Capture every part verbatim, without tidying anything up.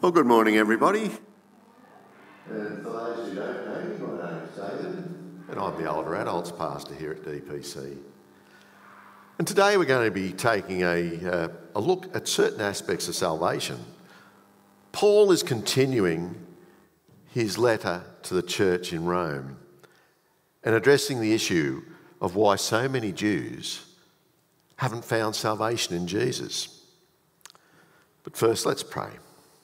Well, good morning, everybody. And for those who don't know me, my name is David. And I'm the older adults pastor here at D P C. And today we're going to be taking a, uh, a look at certain aspects of salvation. Paul is continuing his letter to the church in Rome and addressing the issue of why so many Jews haven't found salvation in Jesus. But first, let's pray.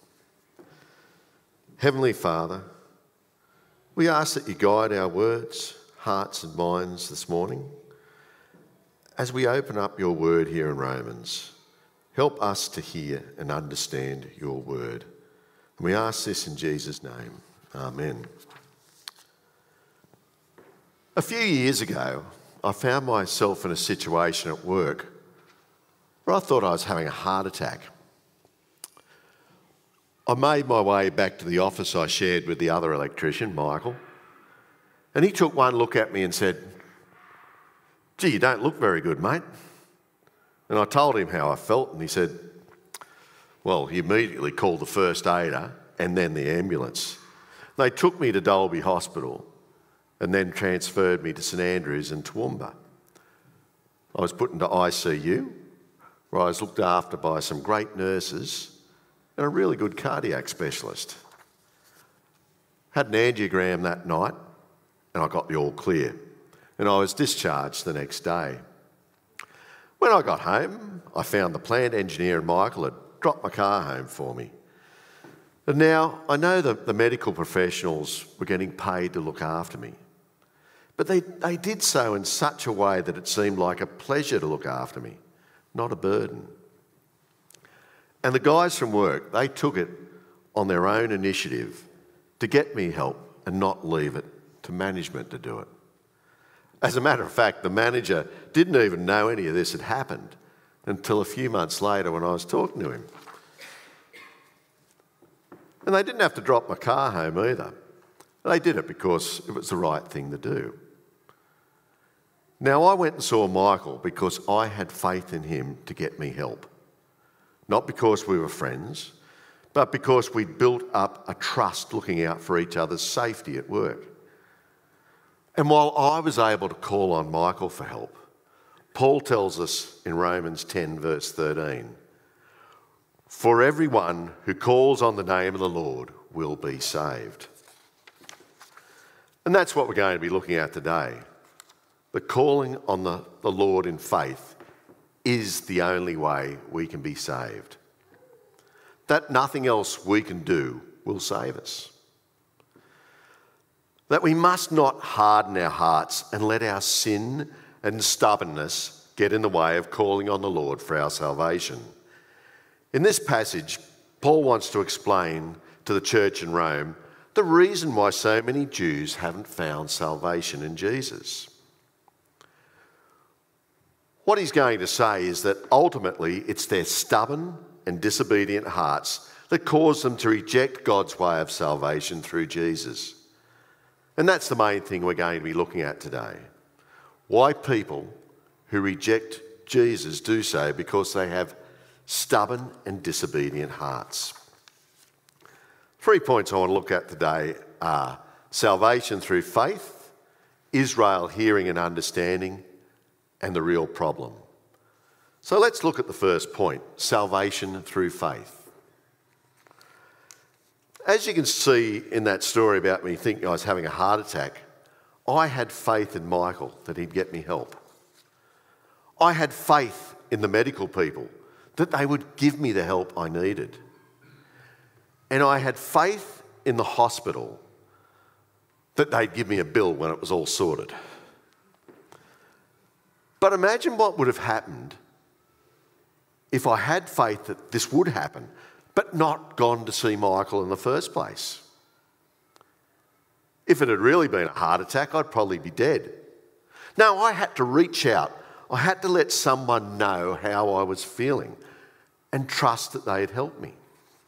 Heavenly Father, we ask that you guide our words, hearts and minds this morning. As we open up your word here in Romans, help us to hear and understand your word. And we ask this in Jesus' name. Amen. A few years ago, I found myself in a situation at work where I thought I was having a heart attack. I made my way back to the office I shared with the other electrician, Michael, and he took one look at me and said, "Gee, you don't look very good, mate." And I told him how I felt, and he said, well, he immediately called the first aider and then the ambulance. They took me to Dalby Hospital and then transferred me to St Andrews in Toowoomba. I was put into I C U, where I was looked after by some great nurses and a really good cardiac specialist. Had an angiogram that night and I got the all clear, and I was discharged the next day. When I got home, I found the plant engineer and Michael had dropped my car home for me. And now I know that the medical professionals were getting paid to look after me, but they, they did so in such a way that it seemed like a pleasure to look after me, not a burden. And the guys from work, they took it on their own initiative to get me help and not leave it to management to do it. As a matter of fact, the manager didn't even know any of this had happened until a few months later when I was talking to him. And they didn't have to drop my car home either. They did it because it was the right thing to do. Now, I went and saw Michael because I had faith in him to get me help. Not because we were friends, but because we'd built up a trust looking out for each other's safety at work. And while I was able to call on Michael for help, Paul tells us in Romans ten verse thirteen, "For everyone who calls on the name of the Lord will be saved." And that's what we're going to be looking at today. The calling on the, the Lord in faith is the only way we can be saved. That nothing else we can do will save us. That we must not harden our hearts and let our sin and stubbornness get in the way of calling on the Lord for our salvation. In this passage, Paul wants to explain to the church in Rome the reason why so many Jews haven't found salvation in Jesus. What he's going to say is that ultimately it's their stubborn and disobedient hearts that cause them to reject God's way of salvation through Jesus. And that's the main thing we're going to be looking at today. Why people who reject Jesus do so because they have stubborn and disobedient hearts. Three points I want to look at today are salvation through faith, Israel hearing and understanding, and the real problem. So let's look at the first point, salvation through faith. As you can see in that story about me thinking I was having a heart attack, I had faith in Michael that he'd get me help. I had faith in the medical people that they would give me the help I needed. And I had faith in the hospital that they'd give me a bill when it was all sorted. But imagine what would have happened if I had faith that this would happen, but not gone to see Michael in the first place. If it had really been a heart attack, I'd probably be dead. No, I had to reach out. I had to let someone know how I was feeling and trust that they'd help me.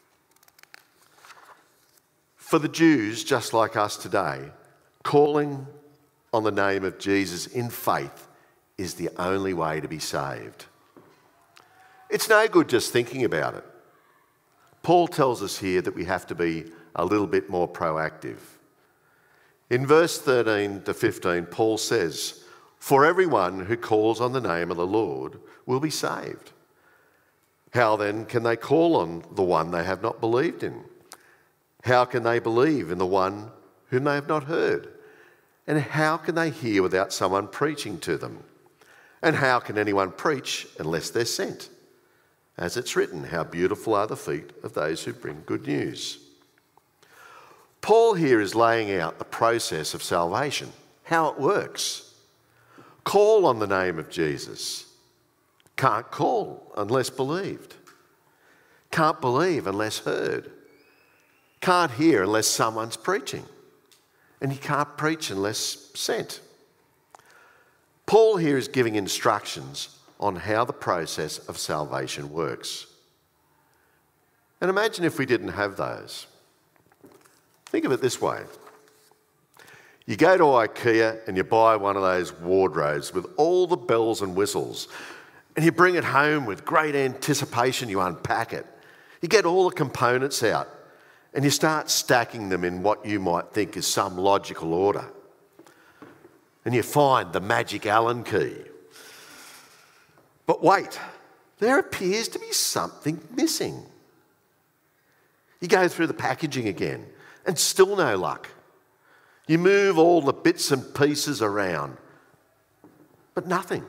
For the Jews, just like us today, calling on the name of Jesus in faith is the only way to be saved. It's no good just thinking about it. Paul tells us here that we have to be a little bit more proactive. In verse thirteen to fifteen, Paul says, "For everyone who calls on the name of the Lord will be saved. How then can they call on the one they have not believed in? How can they believe in the one whom they have not heard? And how can they hear without someone preaching to them? And how can anyone preach unless they're sent? As it's written, how beautiful are the feet of those who bring good news." Paul here is laying out the process of salvation, how it works. Call on the name of Jesus. Can't call unless believed. Can't believe unless heard. Can't hear unless someone's preaching. And you can't preach unless sent. Paul here is giving instructions on how the process of salvation works. And imagine if we didn't have those. Think of it this way. You go to IKEA and you buy one of those wardrobes with all the bells and whistles, and you bring it home with great anticipation, you unpack it. You get all the components out and you start stacking them in what you might think is some logical order. And you find the magic Allen key. But wait, there appears to be something missing. You go through the packaging again and still no luck. You move all the bits and pieces around, but nothing.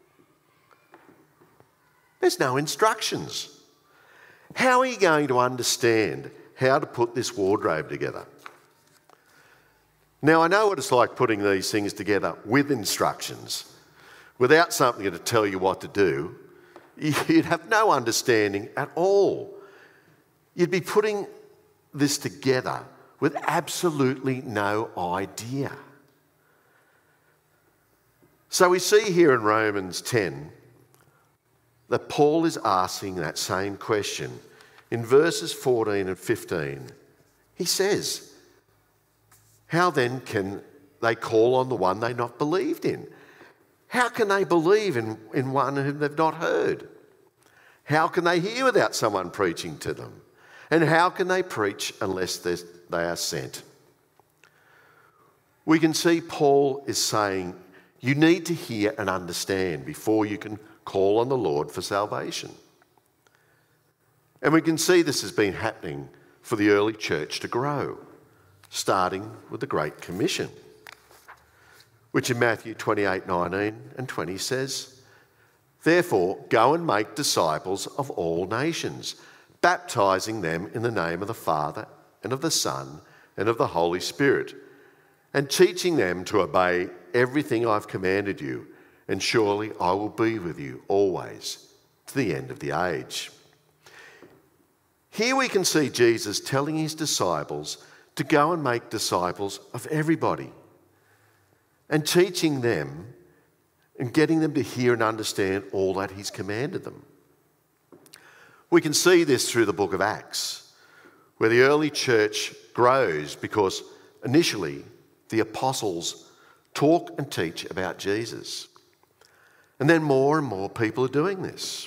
There's no instructions. How are you going to understand how to put this wardrobe together? Now, I know what it's like putting these things together with instructions. Without something to tell you what to do, you'd have no understanding at all. You'd be putting this together with absolutely no idea. So we see here in Romans ten that Paul is asking that same question. In verses fourteen and fifteen, he says, "How then can they call on the one they've not believed in? How can they believe in, in one whom they've not heard? How can they hear without someone preaching to them? And how can they preach unless they are sent?" We can see Paul is saying, you need to hear and understand before you can call on the Lord for salvation. And we can see this has been happening for the early church to grow, starting with the Great Commission, which in Matthew twenty-eight, nineteen and twenty says, "Therefore, go and make disciples of all nations, baptising them in the name of the Father and of the Son and of the Holy Spirit, and teaching them to obey everything I've commanded you, and surely I will be with you always to the end of the age." Here we can see Jesus telling his disciples to go and make disciples of everybody, and teaching them and getting them to hear and understand all that he's commanded them. We can see this through the book of Acts, where the early church grows because initially the apostles talk and teach about Jesus. And then more and more people are doing this.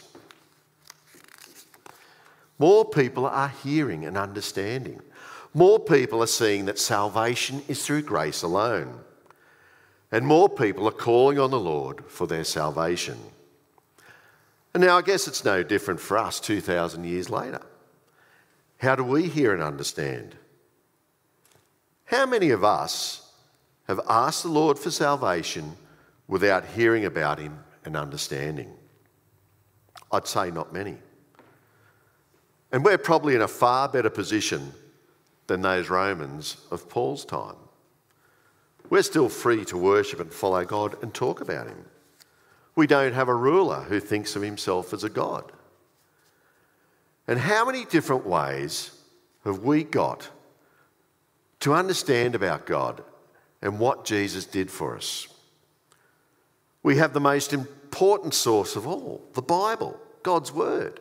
More people are hearing and understanding. More people are seeing that salvation is through grace alone. And more people are calling on the Lord for their salvation. And now I guess it's no different for us two thousand years later. How do we hear and understand? How many of us have asked the Lord for salvation without hearing about him and understanding? I'd say not many. And we're probably in a far better position than those Romans of Paul's time. We're still free to worship and follow God and talk about him. We don't have a ruler who thinks of himself as a god. And how many different ways have we got to understand about God and what Jesus did for us? We have the most important source of all, the Bible, God's Word.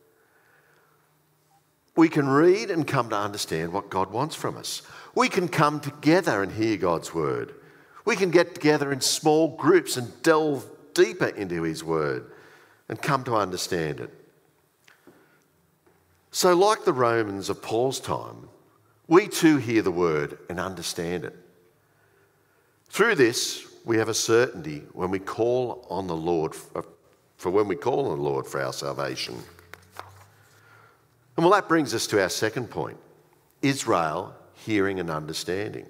We can read and come to understand what God wants from us. We can come together and hear God's Word. We can get together in small groups and delve deeper into his Word and come to understand it. So like the Romans of Paul's time, we too hear the word and understand it. Through this, we have a certainty when we call on the Lord, for, for when we call on the Lord for our salvation. And well, that brings us to our second point, Israel hearing and understanding.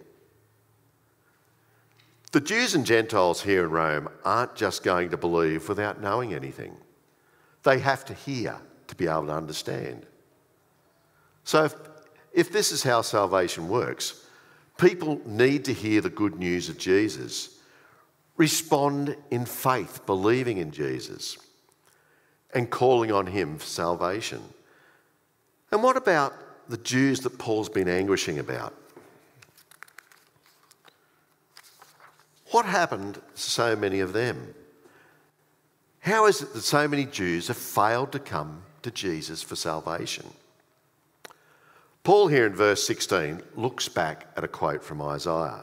The Jews and Gentiles here in Rome aren't just going to believe without knowing anything. They have to hear to be able to understand. So if, if this is how salvation works, people need to hear the good news of Jesus, respond in faith, believing in Jesus, and calling on him for salvation. And what about the Jews that Paul's been anguishing about? What happened to so many of them? How is it that so many Jews have failed to come to Jesus for salvation? Paul here in verse sixteen looks back at a quote from Isaiah.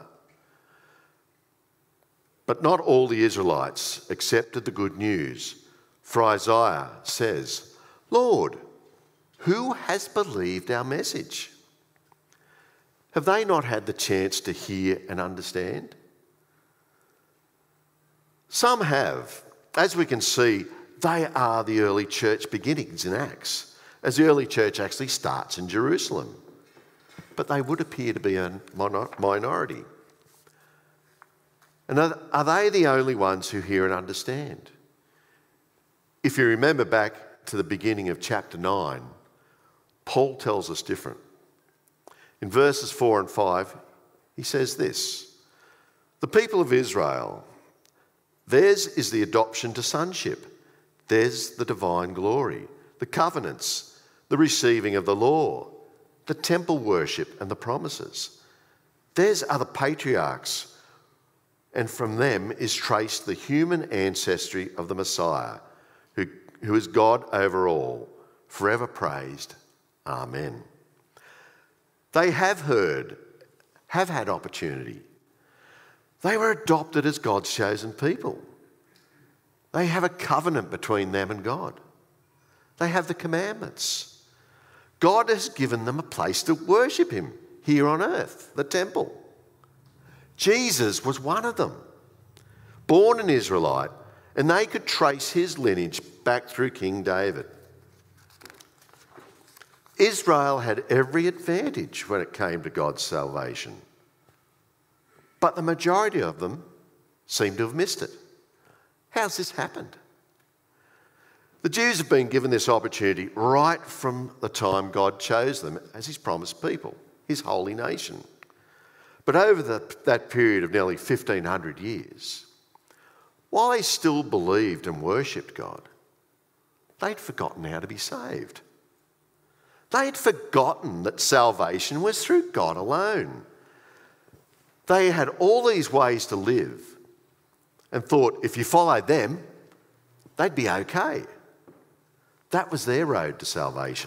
But not all the Israelites accepted the good news, for Isaiah says, Lord, who has believed our message? Have they not had the chance to hear and understand? Some have. As we can see, they are the early church beginnings in Acts, as the early church actually starts in Jerusalem. But they would appear to be a minority. And are they the only ones who hear and understand? If you remember back to the beginning of chapter nine, Paul tells us different. In verses four and five, he says this, the people of Israel, theirs is the adoption to sonship. Theirs the divine glory, the covenants, the receiving of the law, the temple worship and the promises. Theirs are the patriarchs, and from them is traced the human ancestry of the Messiah, who, who is God over all, forever praised. Amen. They have heard, have had opportunity. They were adopted as God's chosen people. They have a covenant between them and God. They have the commandments. God has given them a place to worship him here on earth, the temple. Jesus was one of them, born an Israelite, and they could trace his lineage back through King David. Israel had every advantage when it came to God's salvation. But the majority of them seem to have missed it. How's this happened? The Jews have been given this opportunity right from the time God chose them as his promised people, his holy nation. But over the, that period of nearly fifteen hundred years, while they still believed and worshipped God, they'd forgotten how to be saved. They'd forgotten that salvation was through God alone. They had all these ways to live and thought if you followed them, they'd be okay. That was their road to salvation.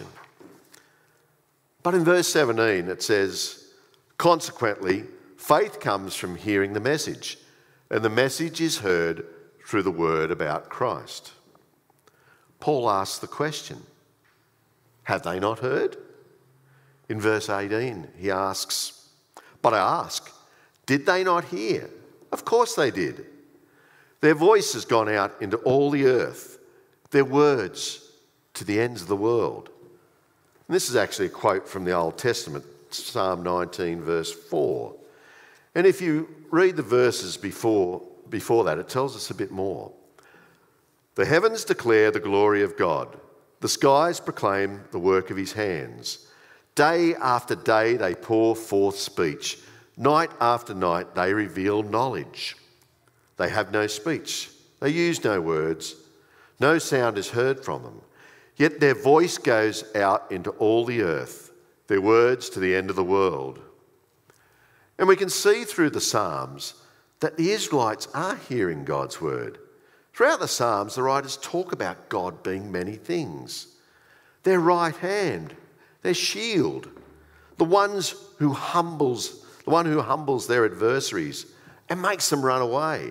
But in verse seventeen it says, consequently, faith comes from hearing the message, and the message is heard through the word about Christ. Paul asks the question, have they not heard? In verse eighteen, he asks, but I ask, did they not hear? Of course they did. Their voice has gone out into all the earth, their words to the ends of the world. And this is actually a quote from the Old Testament, Psalm nineteen, verse four. And if you read the verses before, before that, it tells us a bit more. The heavens declare the glory of God. The skies proclaim the work of his hands. Day after day they pour forth speech. Night after night they reveal knowledge. They have no speech. They use no words. No sound is heard from them. Yet their voice goes out into all the earth, their words to the end of the world. And we can see through the Psalms that the Israelites are hearing God's word. Throughout the Psalms, the writers talk about God being many things. Their right hand, their shield, the ones who humbles, the one who humbles their adversaries and makes them run away.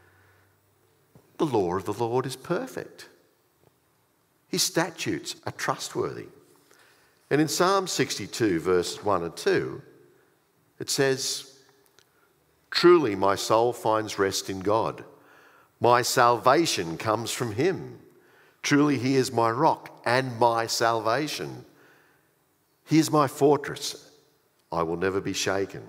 The law of the Lord is perfect. His statutes are trustworthy. And in Psalm sixty-two, verses one and two, it says, "Truly my soul finds rest in God. My salvation comes from him. Truly he is my rock and my salvation. He is my fortress. I will never be shaken."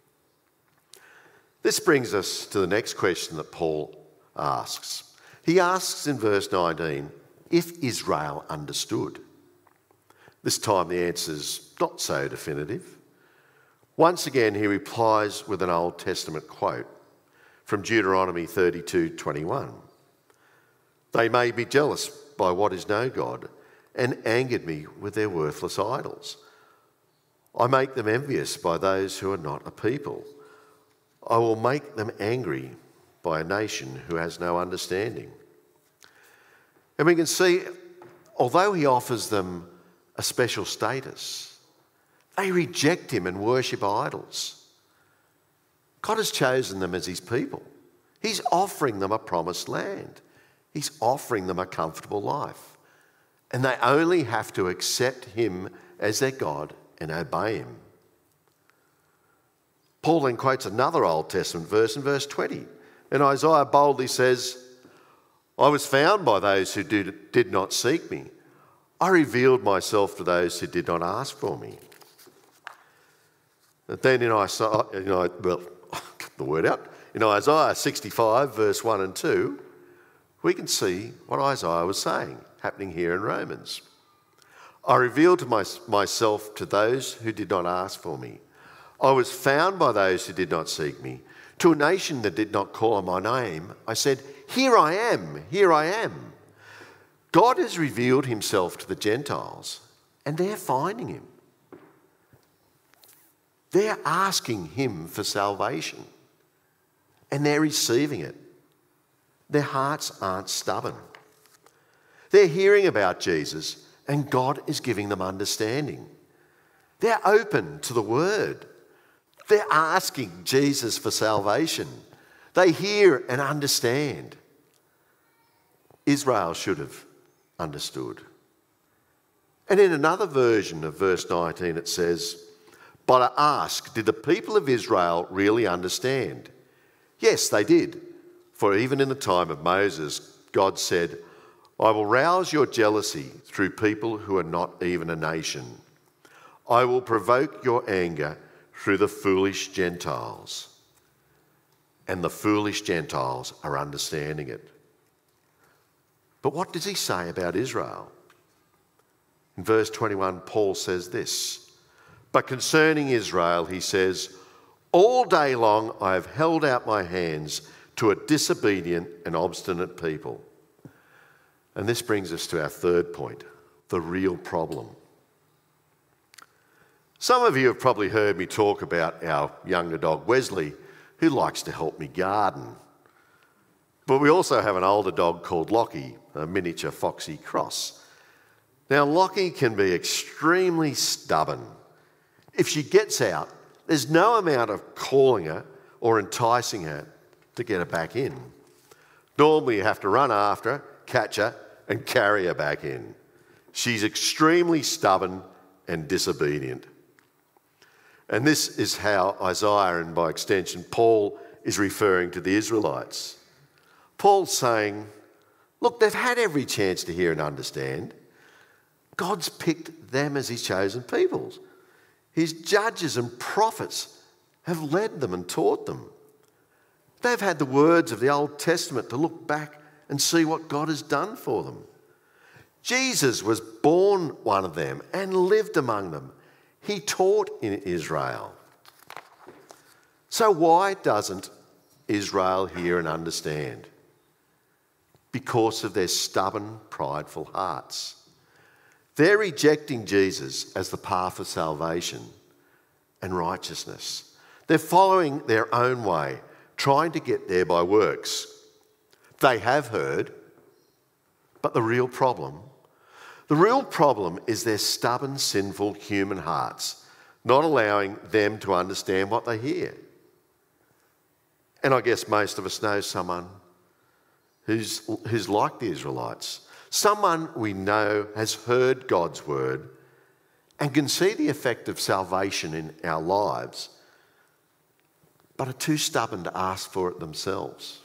This brings us to the next question that Paul asks. He asks in verse nineteen, if Israel understood. This time the answer's not so definitive. Once again, he replies with an Old Testament quote from Deuteronomy thirty-two twenty-one. "They made me jealous by what is no God and angered me with their worthless idols. I make them envious by those who are not a people. I will make them angry by a nation who has no understanding." And we can see, although he offers them a special status, they reject him and worship idols. God has chosen them as his people. He's offering them a promised land. He's offering them a comfortable life. And they only have to accept him as their God and obey him. Paul then quotes another Old Testament verse in verse twenty. And Isaiah boldly says, "I was found by those who did, did not seek me. I revealed myself to those who did not ask for me." And then in Isaiah, you know, well, get the word out. In Isaiah sixty-five, verse one and two, we can see what Isaiah was saying, happening here in Romans. "I revealed to my, myself to those who did not ask for me. I was found by those who did not seek me. To a nation that did not call on my name, I said, 'Here I am, here I am.' God has revealed himself to the Gentiles, and they're finding him. They're asking him for salvation, and they're receiving it. Their hearts aren't stubborn. They're hearing about Jesus, and God is giving them understanding. They're open to the word. They're asking Jesus for salvation. They hear and understand. Israel should have understood. And in another version of verse nineteen it says, "But I ask, did the people of Israel really understand? Yes, they did. For even in the time of Moses, God said, 'I will rouse your jealousy through people who are not even a nation. I will provoke your anger through the foolish Gentiles.' And the foolish Gentiles are understanding it." But what does he say about Israel? In verse twenty-one, Paul says this, "But concerning Israel, he says, 'All day long I have held out my hands to a disobedient and obstinate people.'" And this brings us to our third point, the real problem. Some of you have probably heard me talk about our younger dog Wesley, who likes to help me garden. But we also have an older dog called Lockie, a miniature foxy cross. Now, Lockie can be extremely stubborn. If she gets out, there's no amount of calling her or enticing her to get her back in. Normally you have to run after her, catch her, and carry her back in. She's extremely stubborn and disobedient. And this is how Isaiah, and by extension Paul, is referring to the Israelites. Paul's saying, look, they've had every chance to hear and understand. God's picked them as his chosen people. His judges and prophets have led them and taught them. They've had the words of the Old Testament to look back and see what God has done for them. Jesus was born one of them and lived among them. He taught in Israel. So why doesn't Israel hear and understand? Because of their stubborn, prideful hearts. They're rejecting Jesus as the path of salvation and righteousness. They're following their own way, trying to get there by works. They have heard, but the real problem, the real problem is their stubborn, sinful human hearts, not allowing them to understand what they hear. And I guess most of us know someone who's, who's like the Israelites. Someone we know has heard God's word and can see the effect of salvation in our lives, but are too stubborn to ask for it themselves.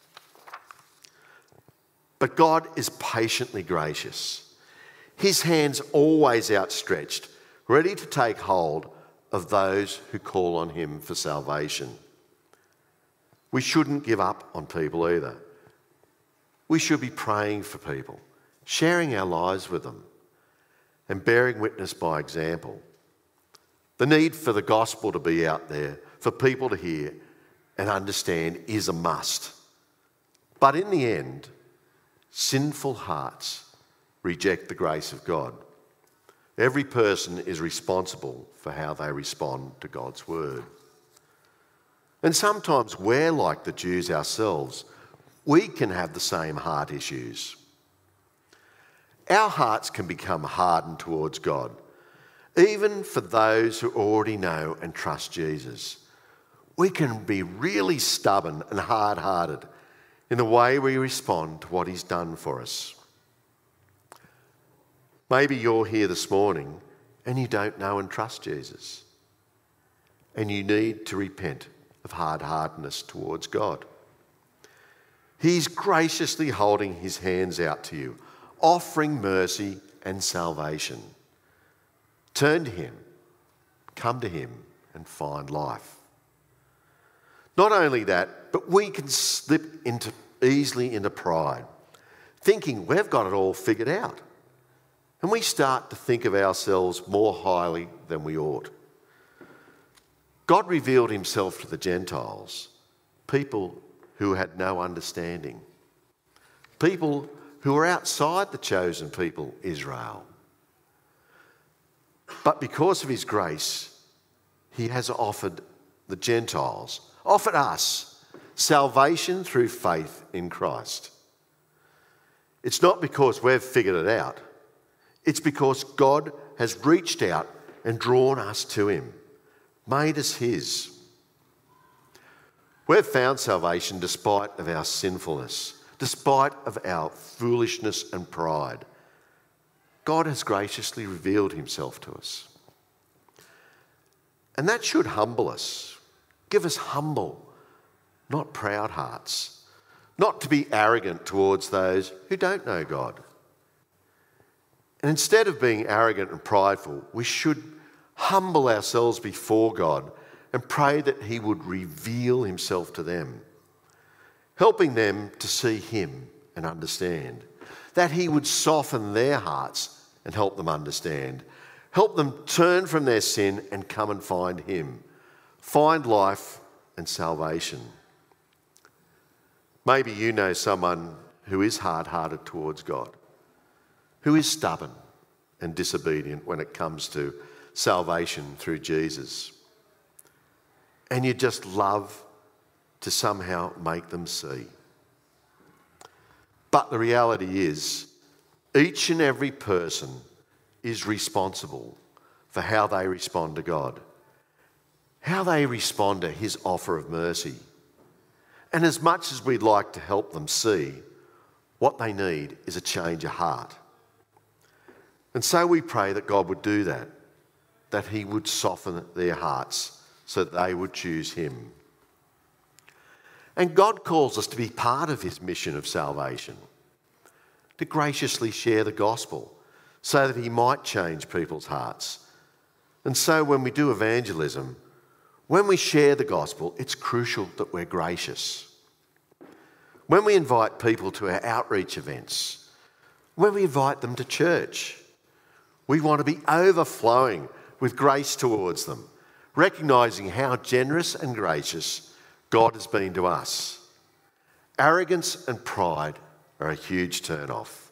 But God is patiently gracious. His hand's always outstretched, ready to take hold of those who call on him for salvation. We shouldn't give up on people either. We should be praying for people, sharing our lives with them, and bearing witness by example. The need for the gospel to be out there, for people to hear and understand, is a must. But in the end, sinful hearts reject the grace of God. Every person is responsible for how they respond to God's word. And sometimes we're like the Jews ourselves. We can have the same heart issues. Our hearts can become hardened towards God, even for those who already know and trust Jesus. We can be really stubborn and hard-hearted in the way we respond to what he's done for us. Maybe you're here this morning and you don't know and trust Jesus, and you need to repent of hard-heartedness towards God. He's graciously holding his hands out to you, offering mercy and salvation. Turn to him, come to him and find life. Not only that, but we can slip into easily into pride, thinking we've got it all figured out. And we start to think of ourselves more highly than we ought. God revealed himself to the Gentiles, people who had no understanding, people who were outside the chosen people, Israel. But because of his grace, he has offered the Gentiles, offered us, salvation through faith in Christ. It's not because we've figured it out. It's because God has reached out and drawn us to him, made us his. We've found salvation despite of our sinfulness, despite of our foolishness and pride. God has graciously revealed himself to us. And that should humble us, give us humble, not proud hearts, not to be arrogant towards those who don't know God. And instead of being arrogant and prideful, we should humble ourselves before God and pray that he would reveal himself to them, helping them to see him and understand, that he would soften their hearts and help them understand, help them turn from their sin and come and find him, find life and salvation. Maybe you know someone who is hard-hearted towards God, who is stubborn and disobedient when it comes to salvation through Jesus. And you just love to somehow make them see. But the reality is, each and every person is responsible for how they respond to God, how they respond to his offer of mercy. And as much as we'd like to help them see, what they need is a change of heart. And so we pray that God would do that, that he would soften their hearts so that they would choose him. And God calls us to be part of his mission of salvation, to graciously share the gospel so that he might change people's hearts. And so when we do evangelism, when we share the gospel, it's crucial that we're gracious. When we invite people to our outreach events, when we invite them to church, we want to be overflowing with grace towards them, recognising how generous and gracious God has been to us. Arrogance and pride are a huge turn-off.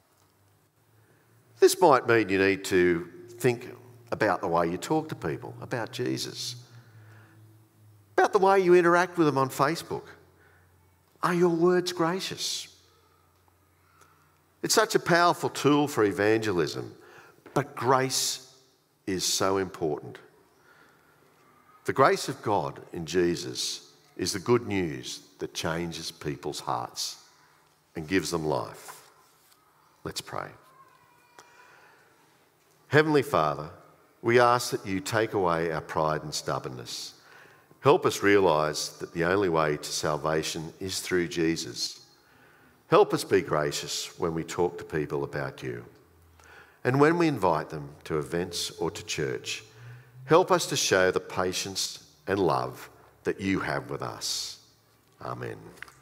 This might mean you need to think about the way you talk to people, about Jesus, about the way you interact with them on Facebook. Are your words gracious? It's such a powerful tool for evangelism, but grace is so important. The grace of God in Jesus is the good news that changes people's hearts and gives them life. Let's pray. Heavenly Father, we ask that you take away our pride and stubbornness. Help us realise that the only way to salvation is through Jesus. Help us be gracious when we talk to people about you. And when we invite them to events or to church, help us to show the patience and love that you have with us. Amen.